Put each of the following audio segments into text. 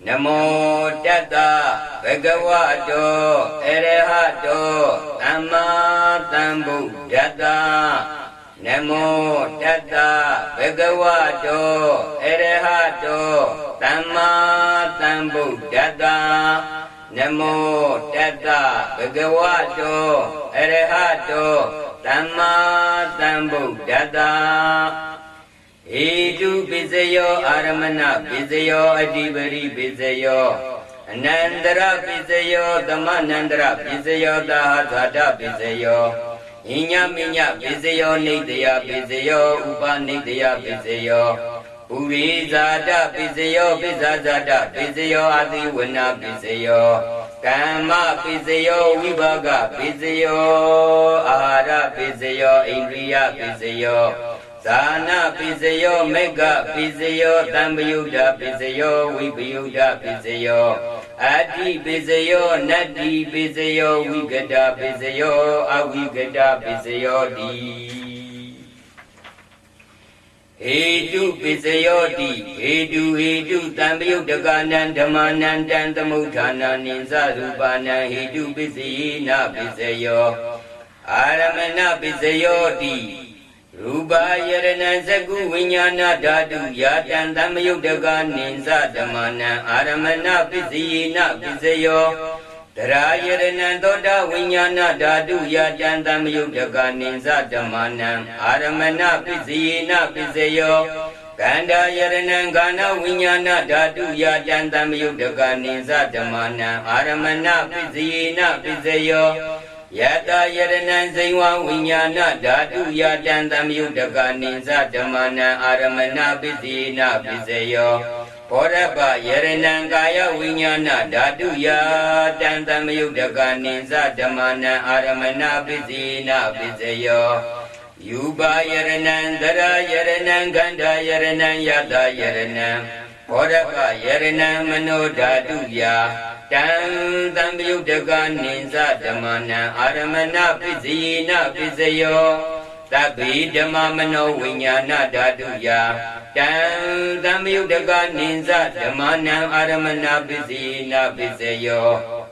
Namo Tata Bhagavato Arahato Amma Sambuddhassa Namo Tassa Bhagavato Arahato Samma Sambuddhassa Namo Tassa Bhagavato Arahato Samma Sambuddhassa Edu Bizayo Aramana Bizayo Adibari Bizayo Anandara Bizayo Damanandara Bizayo Dahazada Bizayo Inyaminya Bizayo Nidya Bizayo Upa Nidya Bizayo Urizada Bizayo Bizazada Bizayo Adiwana Bizayo Kama Bizayo Vivaga Bizayo Ahara Bizayo Indriya Bizayo Sana Bizayo Mega Bizayo Tambayuda Bizayo Vipayuda Bizayo Adi Bizayo Nadi Bizayo Vigada Bizayo Avigada Bizayo Di Hedu Bizayo Di Hedu Tambayuda Ganan Damanan Dantamutana Ninza Rupana Hedu Bizayina Bizayo Aramana Bizayo Di Rupa Yarana Zagu Vinyana Dadu Yatan Tamayudaga Ninza Damana Aramana Bizayina Bizayo Tara Yarana Doda Vinyana Dadu Yatan Tamayudaga Ninza Damana Aramana Bizayina Bizayo Kanda Yarana Gana Vinyana Dadu Yatan Tamayudaga Ninza Damana Aramana Bizayina Bizayo Yata Yaranan Zaywa Vinyana Dadu Yatan Tamyudaga Ninza Damana Aramana Bizina Bizayo Poraba Yaranan Gaya Vinyana Dadu Yatan Tamyudaga Ninza Damana Aramana Bizina Bizayo Yuba Yaranan Dara Yaranan Ganda Yaranan Yata Yaranan Poraba Yaranan Mano Dadu Ya Tan Tamyudaga Ninza Damana Aramana Bizina Bizayo Tabi Damamano Vinyana Daduya Tan Tamyudaga Ninza Damana Aramana Bizina Bizayo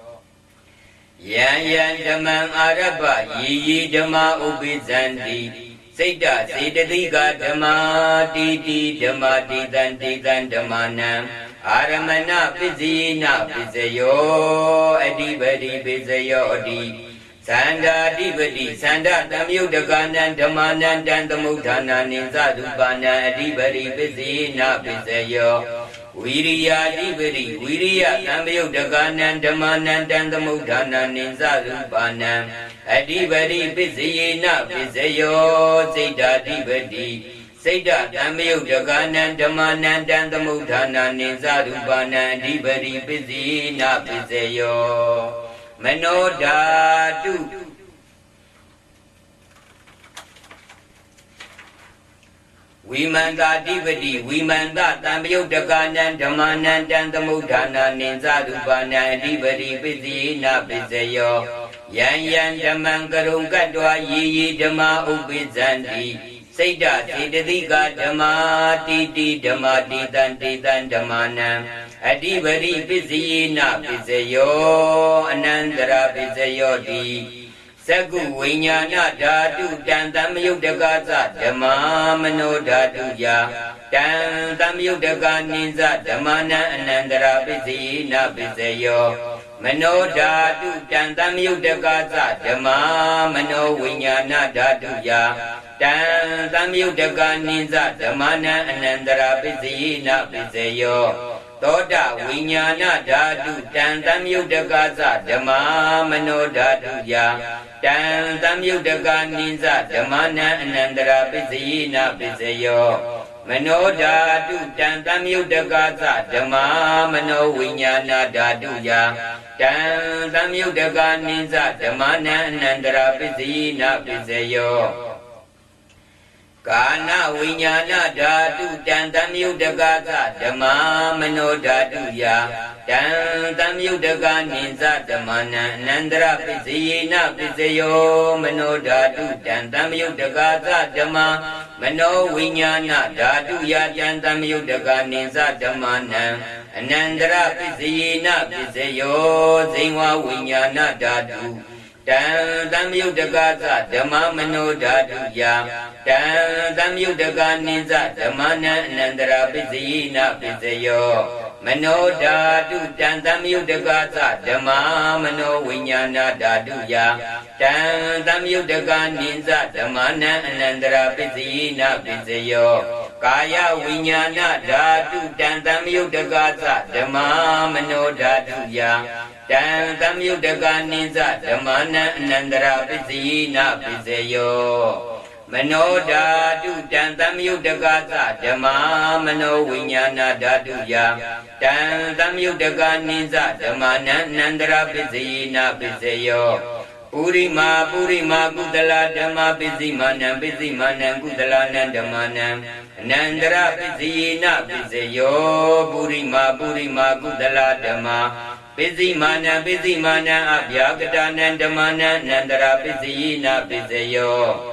Yan Yan Daman Araba Yi Dama Ubizandi Seda Sedadiga Dama Didi Dama Didan Didan Damana Aramana Bizina Bizayo Adibadi Bizayo Adi Sanda Adibadi Sanda Tamyudaga Damanan Dandamutana Ninza Dubana Adibadi Bizina Bizayo Viriya Adibadi Viriya Tamyudaga Damanan Dandamutana Ninza Dubana Adibadi Bizina Bizayo Zeta Adibadi Seda Tamyudaga Damanan Dandamutana Ninza Dubana Adibadi Bizina Bizayo Manodatu Vimanda Adibadi Vimanda Tamyudaga Damanan Dandamutana Ninza Dubana Adibadi Bizina Bizayo Yan Yan Daman Karungadwa Yi Dama Ubizandi Seda Sedadiga Dama Titi Dama Titan Titan Damana Adibadi Bizina Bizayo Anandara Bizayo Di Sagu Vinyana Dadu Dan Tamyudaga Dama Mano Dadu Ya Dan Tamyudaga Ninza Damana Anandara Bizina Bizayo Mano Dadu Dan Tamyudaga Dama Mano Vinyana Dadu Ya Dan Tamyudaga Ninza Damana Anandara Bizina Bizayo Toda Vinyana Dadu Dan Tamyudaga Dama Mano Dadu Ya Dan Tamyudaga Ninza Damana Anandara Bizina Bizayo Mano Dadu Dan Tamyudaga Dama Mano Vinyana Dadu Ya Dan Tamyudaga Ninza Damana Anandara Bizina Bizayo Kana winyana dhatu dan tamyudaka dhamma mano dhatu ya dan tamyudaka ninsa dhammana nandra pisiyena pisayo mano dhatu dan tamyudaka dhamma mano winyana dhatu ya dan tamyudaka ninsa dhammana nandra pisiyena pisayo zingwa winyana dhatu dan tamyudaka dhamma mano dhatu ya dan tamyudaka ninsa dhammana nandra pisiyena pisayo mano dhatu dan tamyudaka dhamma mano vinyana dhatu ya dan tamyudaka ninsa dhammana nandra pisiyena pisayo kaya vinyana dhatu dan tamyudaka dhamma mano dhatu ya dan tamyudaka ninsa dhammana nandra pisiyena pisayo mano dhatu dan tamyudaka dhamma mano vinyana dhatu ya dan tamyudaka ninsa dhammana nandra pisiyena pisayo Purima purima kudala dhamma pisimana pisimana kudala nandamana nandra pisiyena pisayo purima purima kudala dhamma pisimana pisimana abhyagata nandamana nandra pisiyena pisayo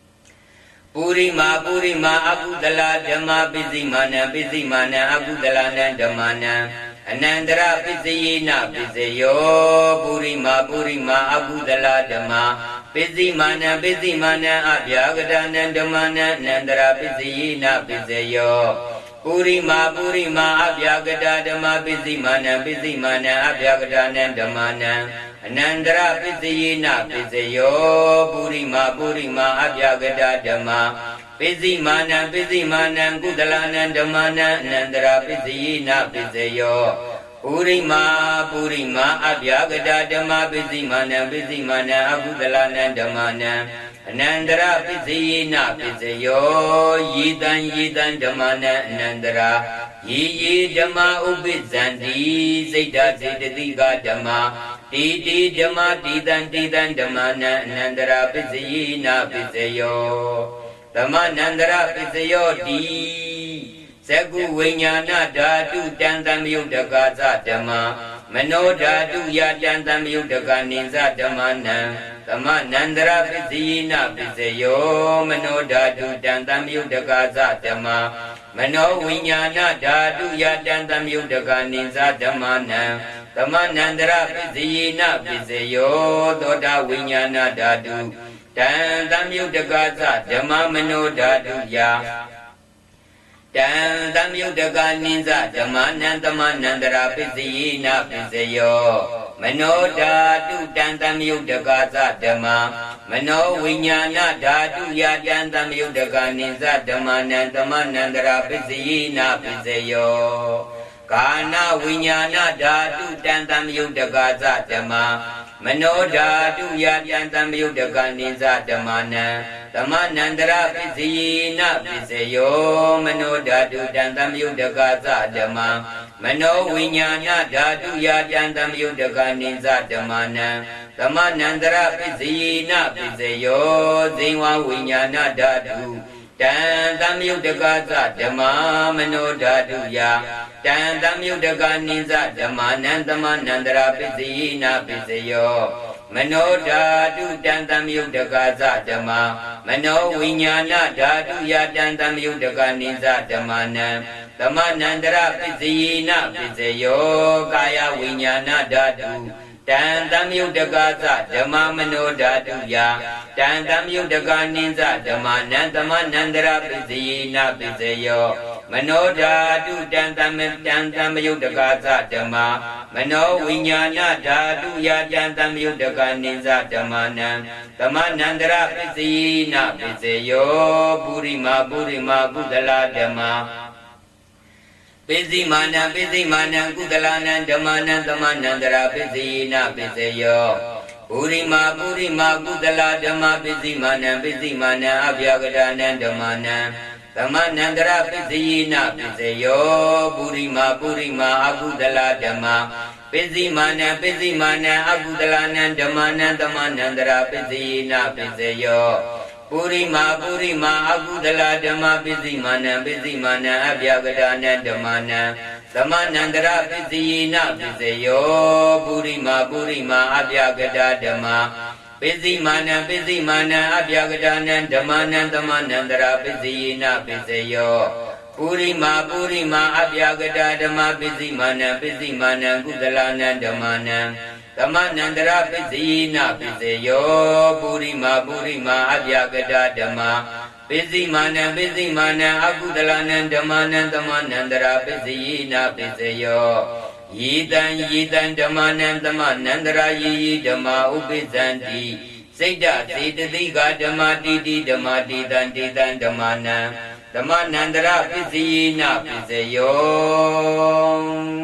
Purima purima akudala dhamma pisimana pisimana akudala nandamana Anandra pisiyena pisayo purima purima akudala dhamma pisimana pisimana abhyagata nandamana nandra pisiyena pisayo Purima purima abhyagata dhamma pisimana pisimana abhyagata nandamana Anandra pisiyena pisayo purima purima abhyagata dhamma pisimana pisimana kudala nandamana nandra pisiyena pisayo Purima purima abhyagata dhamma pisimana pisimana akudala nandamana Anandra pisiyena pisayo yidan yidan dhammana anandra yi dhamma ubizanti siddha siddhika dhamma ti dhamma tidan tidan dhammana anandra pisiyena pisayo dhamma nandra pisayo ti Sagu vinyana dhatu dan tamyudaka dhamma mano dhatu ya dan tamyudaka ninsa dhammana dhamma nandra pisiyena pisayo mano dhatu dan tamyudaka dhamma mano vinyana dhatu ya dan tamyudaka ninsa dhammana dhamma nandra pisiyena pisayo thoda vinyana dhatu dan tamyudaka dhamma mano dhatu ya dan tamyudaka ninsa dhammana dhamma nandra pisiyena pisayo mano dhatu dan tamyudaka dhamma mano vinyana dhatu ya dan tamyudaka ninsa dhammana dhamma nandra pisiyena pisayo kana vinyana dhatu dan tamyudaka dhamma mano dhatu ya dan tamyudaka ninsa dhammana dhamma nandra pisiyena pisayo mano dhatu dan tamyudaka dhamma mano vinyana dhatu ya dan tamyudaka ninsa dhammana dhamma nandra pisiyena pisayo zingwa vinyana dhatu dan tamyudaka dhamma mano dhatu ya dan tamyudaka ninsa dhammana dhamma nandra pisiyena pisayo mano dhatu dan tamyudaka dhamma mano vinyana dhatu ya dan tamyudaka ninsa dhammana dhamma nandra pisiyena pisayo kaya vinyana dhatu dan tamyudaka dhamma mano dhatu ya dan tamyudaka ninsa dhammana dhamma nandra pisiyena pisayo mano dhatu dan tamyudaka dhamma mano vinyana dhatu ya dan tamyudaka ninsa dhammana dhamma nandra pisiyena pisayo purima purima kudala dhamma pisimana pisimana kudalana dhammana dhamma nandra pisiyena pisayo purima purima kudala dhamma pisimana pisimana abhyagata nandamana dhamma nandra pisiyena pisayo purima purima akudala dhamma pisimana pisimana akudala nandamana dhamma nandra pisiyena pisayo ပုရိမာအကုသလဓမ္မပစ္စည်းမာနံအဗျာကတာနံဓမ္မနံသမဏန္တရပစ္စယေနပစ္စယောပုရိမာအဗျာကတာဓမ္မပစ္စည်းမာနံအဗျာကတာနံဓမ္မနံသမဏန္တရပစ္စယေနပစ္စယောပုရိမာအဗျာကတာဓမ္မပစ္စည်းမာနံကုသလနံဓမ္မနံသမဏန္တရပစ္စယေနပစ္စယောပုရိမာအဗျာကတာဓမ္မပစ္စည်းမာနံအကုသလနံဓမ္မနံသမဏန္တရပစ္စယေနပစ္စယောယေတံဓမ္မနံသမဏန္တရာယေဓမ္မာဥပိစ္ဆန္တိစိတ်တစေတသိကဓမ္မာတိတိဓမ္မာတိတံဓမ္မနံသမဏန္တရပစ္စယေနပစ္စယော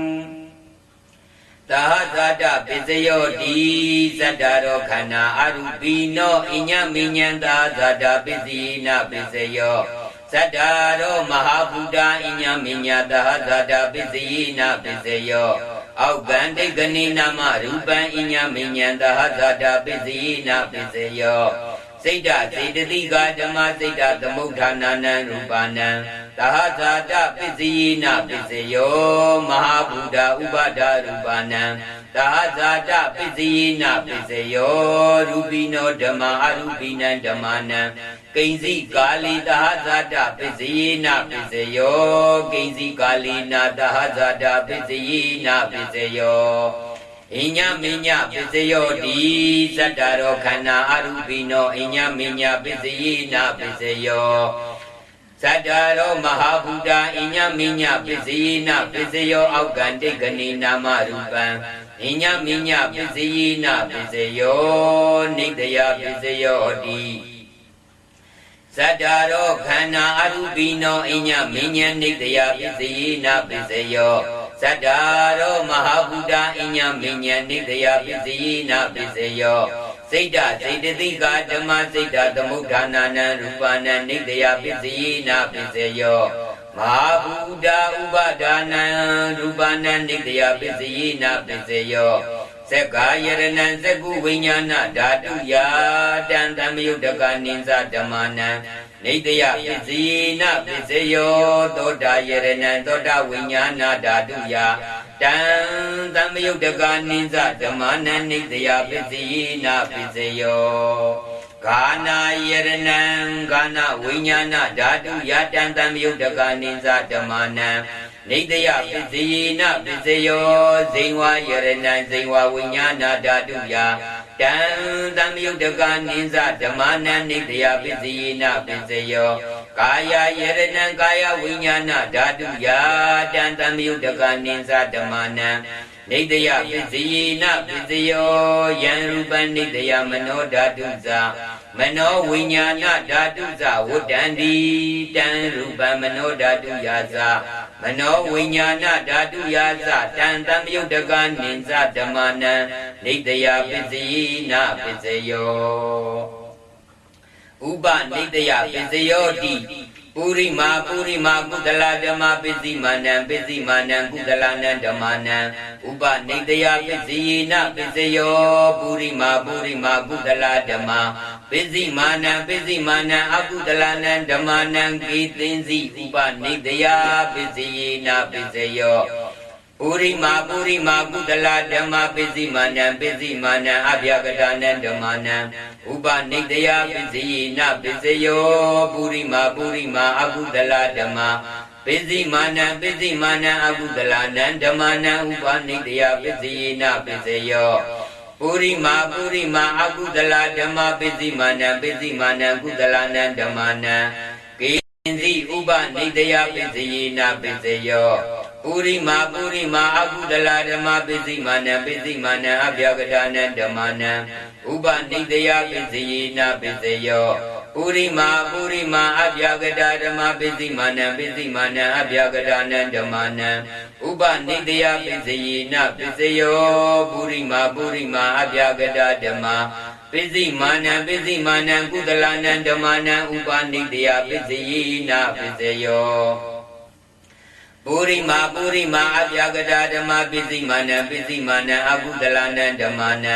သာသတပစ္စယောတိသတ္တရောခန္ဓာအရူပိနောအညမိညံသာသတပစ္စယေနပစ္စယောသတ္တရောမဟာဗုဒ္ဓအညမိညသာသတပစ္စယေနပစ္စယောအောက်ကံဒိဋ္ဌနိနာမရူပံအညမိညံသာသတပစ္စယေနပစ္စယောစိတ်တစေတသိကဓမ္မစိတ်တသမုဋ္ဌာနာနံရူပနံသာသတပစ္စယေနပစ္စယောမဟာဗုဒ္ဓဥပါဒရူပနံသာသတပစ္စယေနပစ္စယောရူပိနောဓမ္မာအရူပိနံဓမ္မနံကိဉ္စီကာလီသာသတပစ္စယေနပစ္စယောကိဉ္စီကာလီနာသာသတပစ္စယေနပစ္စယောအညမညပစ္စယောတိသတ္တရောခန္ဓာအရူပိနောအညမညပစ္စယေနပစ္စယောသတ္တရောမဟာဗုဒ္ဓအညမညပစ္စယေနပစ္စယောအောက်ကံဒိဋ္ဌနိနာမရူပံအညမညပစ္စယေနပစ္စယောနိတယပစ္စယောတိသတ္တရောခန္ဓာအရူပိနောအညမညနိတယပစ္စယေနပစ္စယောသတ္တရောမဟာဗုဒ္ဓအညမညနိတယပစ္စယေနပစ္စယောစိတ်တစေတသိကဓမ္မစိတ်တသမုဋ္ဌာနာနံရူပနံနိတယပစ္စယေနပစ္စယောမဟာဗုဒ္ဓဥပါဒာနံရူပနံနိတယပစ္စယေနပစ္စယောသက္ကာယရဏံသက္ကုဝိညာဏဓာတုယာတံသမ္မယုတ္တကနိသဓမ္မနံနိတယပစ္စယေနပစ္စယောသောတာယရဏံသောတာဝိညာဏဓာတုယာတံသမ္မယုတ္တကနိသဓမ္မနံနိတယပစ္စယေနပစ္စယောဂာနာယရဏံဂာနဝိညာဏဓာတုယာတံသမ္မယုတ္တကနိသဓမ္မနံနိတယပစ္စယေနပစ္စယောဇိဝယရဏံဇိဝဝိညာဏဓာတုယာတံသမ္မယုတ္တကနိသဓမ္မနံနိတယပစ္စယေနပစ္စယောကာယယရဏံကာယဝိညာဏဓာတုယာတံသမ္မယုတ္တကနိသဓမ္မနံနိတယပစ္စယေနပစ္စယောယံရူပံနိတယမနောဓာတုဇာမနောဝိညာဏဓာတုဇဝတ္တံတိတံရူပံမနောဓာတုယာဇာမနောဝိညာဏဓာတုယာဇတံသမ္မယုတ္တကနိသဓမ္မနံနိတယပစ္စယေနပစ္စယောဥပနိတယပစ္စယောတိပုရိမာကုသလဓမ္မပစ္စည်းမာနံကုသလနံဓမ္မနံဥပနိတယပစ္စယေနပစ္စယောပုရိမာကုသလဓမ္မပစ္စည်းမာနံအကုသလနံဓမ္မနံကိသင်္စီဥပနိတယပစ္စယေနပစ္စယောပုရိမာကုသလဓမ္မပစ္စည်းမာနံအဗျာကတာနံဓမ္မနံဥပနိတယပစ္စယေနပစ္စယောပုရိမာအကုသလဓမ္မပစ္စည်းမာနံအကုသလနံဓမ္မနံဥပနိတယပစ္စယေနပစ္စယောပုရိမာအကုသလဓမ္မပစ္စည်းမာနံကုသလနံဓမ္မနံကိဉ္စီဥပနိတယပစ္စယေနပစ္စယောပုရိမာအကုသလဓမ္မပစ္စည်းမာနံအဗျာကတာနံဓမ္မနံဥပနိတယပစ္စယေနပစ္စယောပုရိမာအဗျာကတာဓမ္မပစ္စည်းမာနံအဗျာကတာနံဓမ္မနံဥပနိတယပစ္စယေနပစ္စယောပုရိမာအဗျာကတာဓမ္မပစ္စည်းမာနံကုသလနံဓမ္မနံဥပနိတယပစ္စယေနပစ္စယောပုရိမာအဗျာကတာဓမ္မပစ္စည်းမာနံအကုသလနံဓမ္မနံ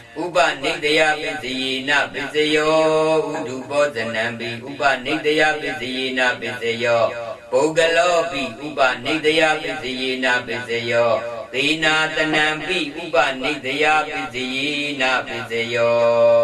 ဥပနိတယပစ္စယေနပစ္စယောဥဒုဘောဇနံပိဥပနိတယပစ္စယေနပစ္စယောပုဂ္ဂလောပိဥပနိတယပစ္စယေနပစ္စယောသေနာတနံပိဥပနိတယပစ္စယေနပစ္စယော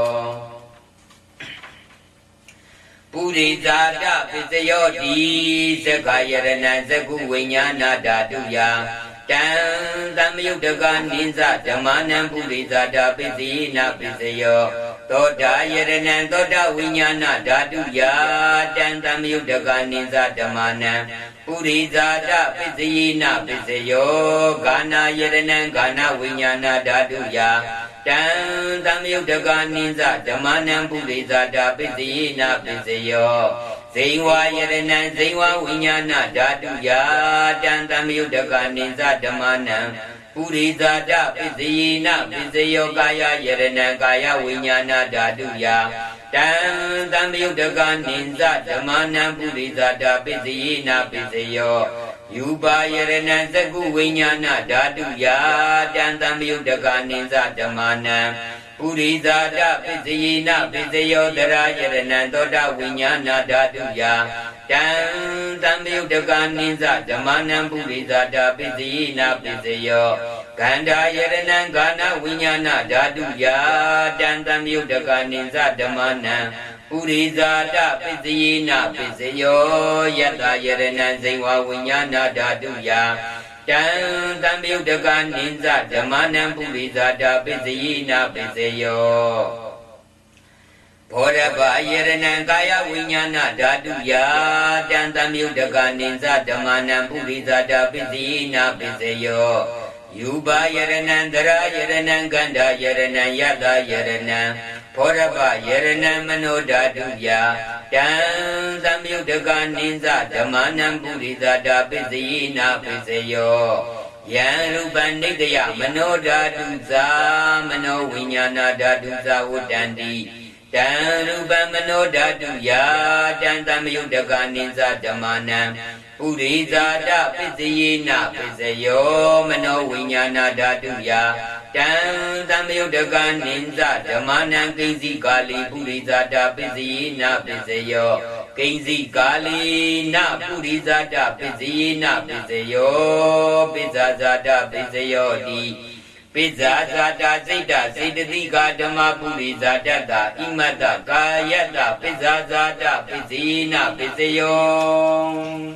ပုရိသတာပစ္စယောတိသက္ခာယရဏံသက္ကုဝိညာဏဓာတုယတံသမယုတ်တကနိစ္စဓမ္မနံပုရိသတာပစ္စယေနပစ္စယောသောတာယရဏံသောတာဝိညာဏဓာတုယတံသမယုတ်တကနိစ္စဓမ္မနံပုရိသတာပစ္စယေနပစ္စယောဂာနာယရဏံဂာနဝိညာဏဓာတုယတံသမယုတ်တကနိစ္စဓမ္မနံပုရိသတာပစ္စယေနပစ္စယောဇိဝယရဏံဇိဝဝိညာဏဓာတုယတံသမယုတ်တကနိစ္စဓမ္မနံပုရိသတာပစ္စယေနပစ္စယောကာယယရဏံကာယဝိညာဏဓာတုယတံသမယုတ်တကနိစ္စဓမ္မနံပုရိသတာပစ္စယေနပစ္စယောယူပါယရဏံသက္ကုဝိညာဏဓာတုယတံသမယုတ်တကနိစ္စဓမ္မနံပုရိသတာပစ္စယေနပစ္စယောတရာယရဏံသောတာဝိညာဏဓာတုယတံသမယုတ်တကနိစ္စဓမ္မနံပုရိသတာပစ္စယေနပစ္စယောဂန္ဓာယရဏံဂာနဝိညာဏဓာတုယတံသမယုတ်တကနိစ္စဓမ္မနံပုရိသတာပစ္စယေနပစ္စယောယတ္တယရဏံဇိဝဝိညာဏဓာတုယတံသမယုတ်တကနိစ္စဓမ္မနံပုရိသတာပစ္စယေနပစ္စယောဘောရပယရဏံကာယဝိညာဏဓာတုယတံသမယုတ်တကနိစ္စဓမ္မနံပုရိသတာပစ္စယေနပစ္စယောယူပါယရဏံတရာယရဏံကန္ဓာယရဏံယတ္တယရဏံဘောရပယရဏံမနောဓာတုယတံသမယုတ်တကနိစ္စဓမ္မနံပုရိသတာပစ္စယေနပစ္စယောယံရူပနိတယမနောဓာတုဇာမနောဝိညာဏဓာတုဇာဝတ္တန္တိတံရူပမနောဓာတုယတံသမယုတ်တကနိစ္စဓမ္မနံပုရိသတာပစ္စယေနပစ္စယောမနောဝိညာဏဓာတုယတံသမယုတ်တကနိစ္စဓမ္မနံကိဉ္စီကာလီပုရိသတာပစ္စယေနပစ္စယောကိဉ္စီကာလီနပုရိသတာပစ္စယေနပစ္စယောပိစ္ဆာဇာတာပစ္စယောတိပိစ္ဆာဇာတာစိတ်တစေတသိကာဓမ္မပုရိသတတ္တဣမတ္တကာယတ္တပိစ္ဆာဇာတာပစ္စယေနပစ္စယော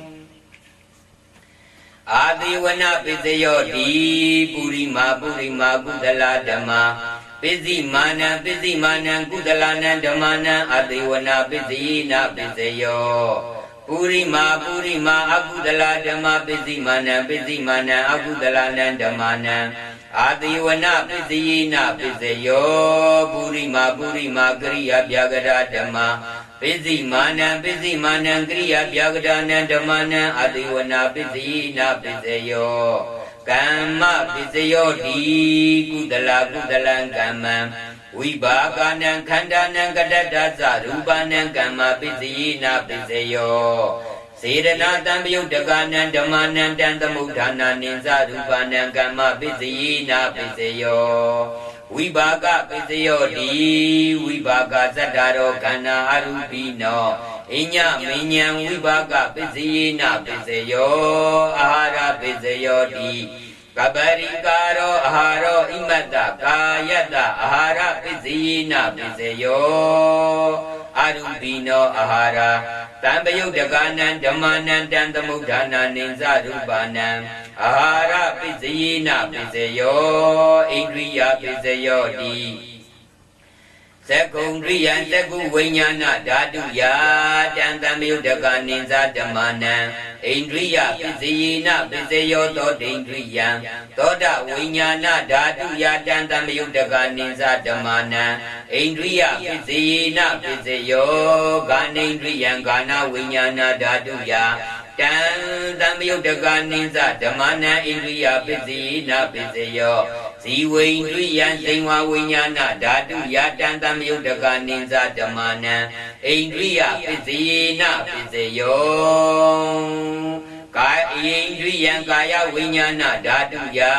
အာတိဝနပစ္စယောတိပုရိမာကုသလဓမ္မာပစ္စည်းမာနံကုသလနံဓမ္မနံအာတိဝနပစ္စယေနပစ္စယောပုရိမာအကုသလဓမ္မာပစ္စည်းမာနံအကုသလနံဓမ္မနံအာတိဝနပစ္စယေနပစ္စယောပုရိမာကရိယာပြဂရဓမ္မာပစ္စည်းမာနံကရိယာပြဂဒနံဓမ္မနံအာတိဝနပစ္စယေနပစ္စယောကမ္မပစ္စယောတိကုသလံကမ္မံဝိပါကနံခန္ဓာနံကတ္တသရူပနံကမ္မပစ္စယေနပစ္စယောစေရဏတံပယုတ်တကနံဓမ္မနံတံသမုဋ္ဌာနာနိသရူပနံကမ္မပစ္စယေနပစ္စယောဝိပါကပစ္စယောတိဝိပါကသတ္တရောခန္ဓာအရူပိနောအညမဉ္ဉံဝိပါကပစ္စယေနပစ္စယောအာဟာရပစ္စယောတိကပရိကာရောအာဟာရောဣမတ္တကာယတ္တအာဟာရပစ္စယေနပစ္စယောအရူပိနောအာဟာရတံပယုတ်တကနံဓမ္မနံတံသမုဋ္ဌာနာနိသရူပနံအာဟာရပစ္စယေနပစ္စယောဣန္ဒြိယပစ္စယောတိသက္ကုံဒြိယံသက္ကုဝိညာဏဓာတုယတံသမယုတ်တကနိသဓမ္မနံဣန္ဒြိယပစ္စယေနပစ္စယောသောတိန္ဒြိယံသောတဝိညာဏဓာတုယတံသမယုတ်တကနိသဓမ္မနံဣန္ဒြိယပစ္စယေနပစ္စယောဂာနိန္ဒြိယံဂာနဝိညာဏဓာတုယတံသမယုတ်တကနိသဓမ္မနံဣန္ဒြိယပစ္စယေနပစ္စယောဇီဝိန္ဒြိယံသိဝဝိညာဏဓာတုယတံသမယုတ်တကနိသဓမ္မနံဣန္ဒြိယပစ္စယေနပစ္စယောကာယေန္ဒြိယံကာယဝိညာဏဓာတုယ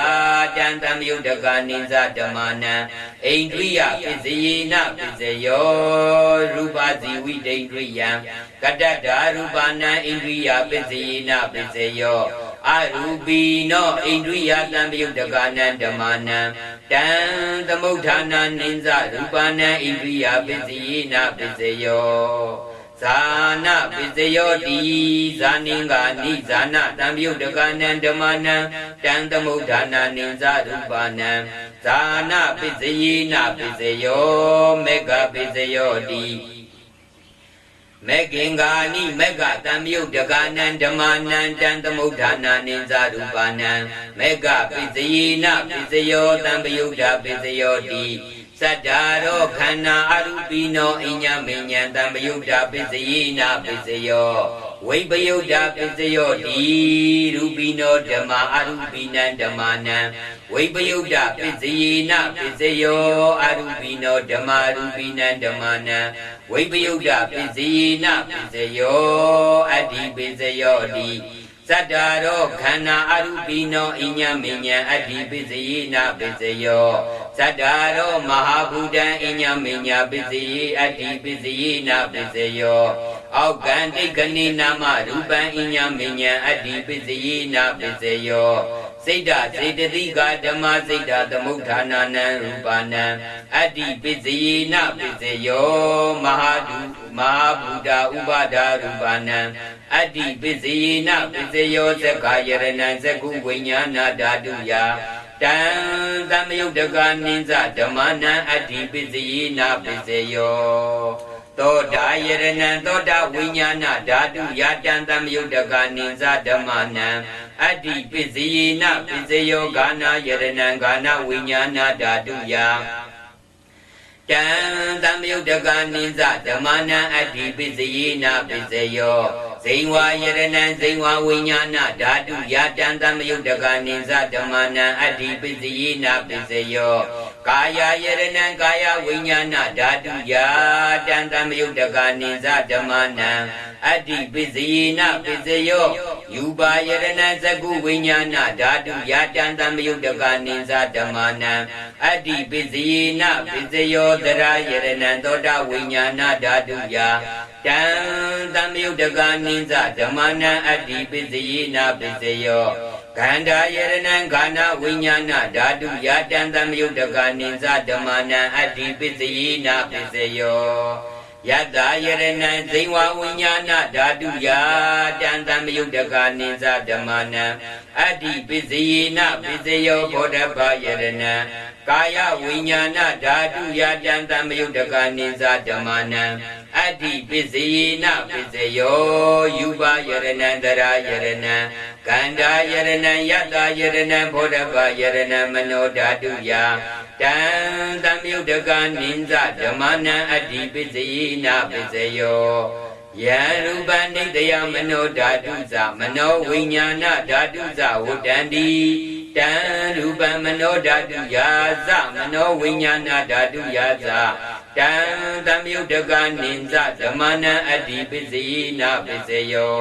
တံသမယုတ်တကနိစ္စဓမ္မနံဣန္ဒြိယပစ္စယေနပစ္စယောရူပဇီဝိတ္တရိယံကတ္တတာရူပနံဣန္ဒြိယပစ္စယေနပစ္စယောအရူပိနောဣန္ဒြိယတံပယုတ်တကနံဓမ္မနံတံသမုဋ္ဌာနာနိစ္စရူပနံဣန္ဒြိယပစ္စယေနပစ္စယောဇာနာပစ္စယောတိဇာနိငါနိဇာနာတံပယုတ်တကနံဓမ္မနံတံသမုဋ္ဌာနာနိစ္စရူပနံဇာနာပစ္စယေနပစ္စယောမေဃပစ္စယောတိမေကင်္ဂာနိမေဃတံမြုတ်တကနံဓမ္မနံတံသမုဋ္ဌာနာနိစ္စရူပနံမေဃပစ္စယေနပစ္စယောတံပယုတ်တပစ္စယောတိသတ္တာရောခန္ဓာအရူပိနောအညမေညံတံပယုတ်တပစ္စယေနပစ္စယောဝိပယုတ်တပစ္စယောတိရူပိနောဓမ္မာအရူပိနံဓမ္မာနံဝိပယုတ်တပစ္စယေနပစ္စယောအရူပိနောဓမ္မာရူပိနံဓမ္မာနံဝိပယုတ်တပစ္စယေနပစ္စယောအတ္တိပစ္စယောတိသတ္တာရောခန္ဓာအရူပိနောအညမေညံအတ္တိပစ္စယေနပစ္စယောသတ္တာရောမဟာဗုဒ္ဓံအညမေညပစ္စယေအတ္တိပစ္စယေနပစ္စယောအောက်ကံတိတ်ကနေနာမရူပံအညမေညံအတ္တိပစ္စယေနပစ္စယောစိတ်ဓာစေတသိကဓမ္မစိတ်ဓာသမုဋ္ဌာနာနံရူပနံအတ္တိပစ္စယေနပစ္စယောမဟာဗုဒ္ဓဥပါဒရူပနံအတ္တိပစ္စယေနပစ္စယောသက္ခာယရဏံသက္ခုဝိညာဏဓာတုယတံသမယုတ်တကနိစ္စဓမ္မနံအတ္တိပစ္စယေနပစ္စယောသောတာယရဏံသောတာဝိညာဏဓာတုယတံသမယုတ်တကနိစ္စဓမ္မနံအတ္တိပစ္စယေနပစ္စယောဂာနာယရဏံဂာနဝိညာဏဓာတုယတံသမယုတ်တကနိစ္စဓမ္မနံအတ္တိပစ္စယေနပစ္စယောဇိဝယရဏံဇိဝဝိညာဏဓာတုယတံသမယုတ်တကနိစ္စဓမ္မနံအတ္တိပစ္စယေနပစ္စယောကာယယရဏံကာယဝိညာဏဓာတုယတံသမယုတ်တကနိစ္စဓမ္မနံအတ္တိပစ္စယေနပစ္စယောယူပါယရဏံသက္ကုဝိညာဏဓာတုယတံသမယုတ်တကနိစ္စဓမ္မနံအတ္တိပစ္စယေနပစ္စယောသရယရဏံသောတာဝိညာဏဓာတုယတံသမယုတ်တကနိစ္စဓမ္မနံအတ္တိပစ္စယေနပစ္စယောခန္ဓာယရဏံခန္ဓာဝိညာဏဓာတုယတံသမယုတ်တကနိစ္စဓမ္မနံအတ္တိပစ္စယေနပစ္စယောယတ္တယရဏံဇိဝဝိညာဏဓာတုယတံသမယုတ်တကနိစ္စဓမ္မနံအတ္တိပစ္စယေနပစ္စယောဘောဓဘယရဏံကာယဝိညာဏဓာတုယတံသမယုတ်တကနိစ္စဓမ္မနံအတ္တိပစ္စယေနပစ္စယောယူပါယရဏံသရယရဏံကန္တာယရဏံယတ္တယရဏံဘောဓဘယရဏံမနောဓာတုယတံသမယုတ်တကနိစ္စဓမ္မနံအတ္တိပစ္စယေနပစ္စယောယံရူပနိတယမနောဓာတုသမနောဝိညာဏဓာတုဇဝတ္တန္တိတံရူပမနောဓာတုယာသမနောဝိညာဏဓာတုယာသတံသမယုတ်တကနိစ္စဓမ္မနံအတ္တိပစ္စယေနပစ္စယော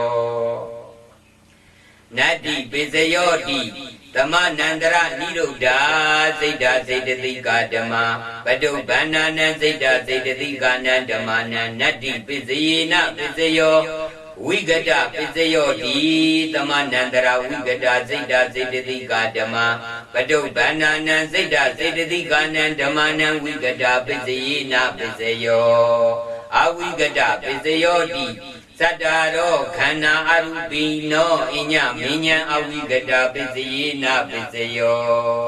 နတ္တိပစ္စယောတိသမနန္တရနိရုဒ္ဓစိတ်ဓာစေတသိကဓမ္မပတုဗ္ဗန္နာနံစိတ်ဓာစေတသိကနံဓမ္မနံနတ္တိပစ္စယေနပစ္စယောဝိဂတပစ္စယောတိသမနန္တရဝိဂတစိတ်ဓာစေတသိကဓမ္မပတုဗ္ဗန္နာနံစိတ်ဓာစေတသိကနံဓမ္မနံဝိဂတပစ္စယေနပစ္စယောအဝိဂတပစ္စယောတိသတ္တာရောခန္ဓာအရူပိနောအညမေညံအဝိဂတပစ္စယေနပစ္စယော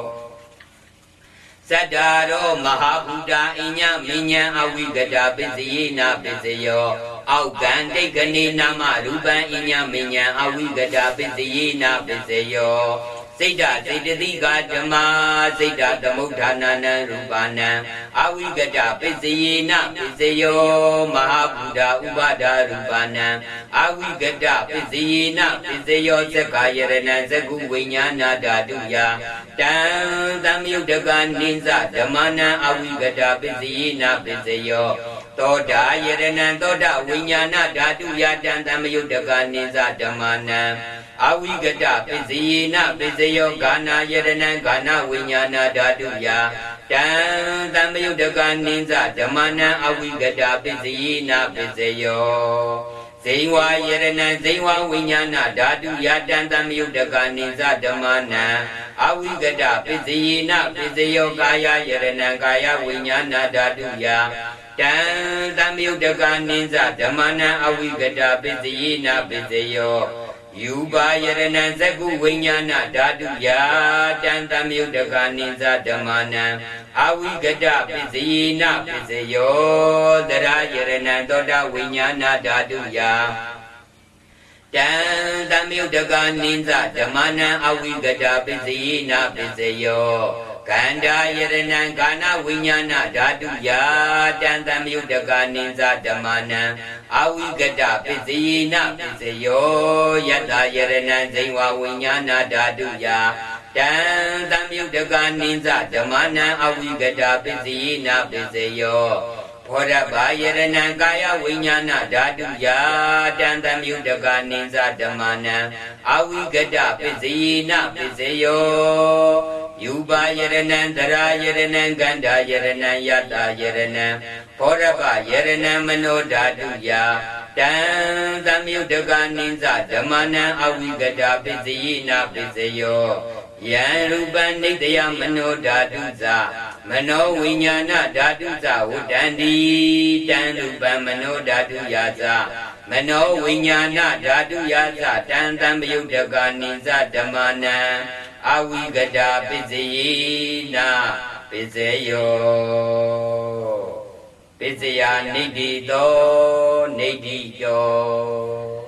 သတ္တာရောမဟာဗုဒ္ဓအညမေညံအဝိဂတပစ္စယေနပစ္စယောအောက်ကံတိတ်ကနေနာမရူပံအညမေညံအဝိဂတပစ္စယေနပစ္စယောစိတ်ဓာစေတသိကဓမ္မစိတ်ဓာသမုဋ္ဌာနာနံရူပနံအဝိဂတပစ္စယေနပစ္စယောမဟာဗုဒ္ဓဥပါဒရူပနံအဝိဂတပစ္စယေနပစ္စယောသက္ခာယရဏံသက္ခုဝိညာဏဓာတုယတံသမယုတ်တကနိစ္စဓမ္မနံအဝိဂတပစ္စယေနပစ္စယောသောတာယရဏံသောတာဝိညာဏဓာတုယတံသမယုတ်တကနိစ္စဓမ္မနံ Awigata Pizina Pizayo Gana Yedana Gana Vinyana Daduya Dan Tamayudaga Ninza Damana Awigata Pizina Pizayo Zewa Yedana Zewa Vinyana Daduya Dan Tamayudaga Ninza Damana Awigata Pizina Pizayo Gaya Yedana Gaya Vinyana Daduya Dan Tamayudaga Ninza Damana Awigata Pizina Pizayo Yuba Yarana Zagu Vinyana Daduya Dantamyudaga Ninza Damana Awigada Pizina Pizayo Dara Yarana Doda Vinyana Daduya Dantamyudaga Ninza Damana Awigada Pizina Pizayo Kanda Yarana Gana Vinyana Daduya Dantamyudaga Ninza Damana Awigada Pizina Pizayo Yada Yarana Zewa Vinyana Daduya Dan Tamyudaga Ninza Damana Awigada Pizina Pizayo Poraba Yarana Gaya Vinyana Daduya Dan Tamyudaga Ninza Damana Awigada Pizina Pizayo Yuba Yarana Dara Yarana Ganda Yarana Yada Yarana Poraba Yarana Mano Daduya Dan Tamyudaga Ninza Damana Awigada Pizina Pizayo Yan Ruban Nidya Mano Daduza Mano Vinyana Daduza Udandi Dan Ruban Mano Daduyaza Mano Vinyana Daduyaza Dan Tamyudaga Ninza Damana Awigada Pizina Pizayo Pizaya Nidito Nidito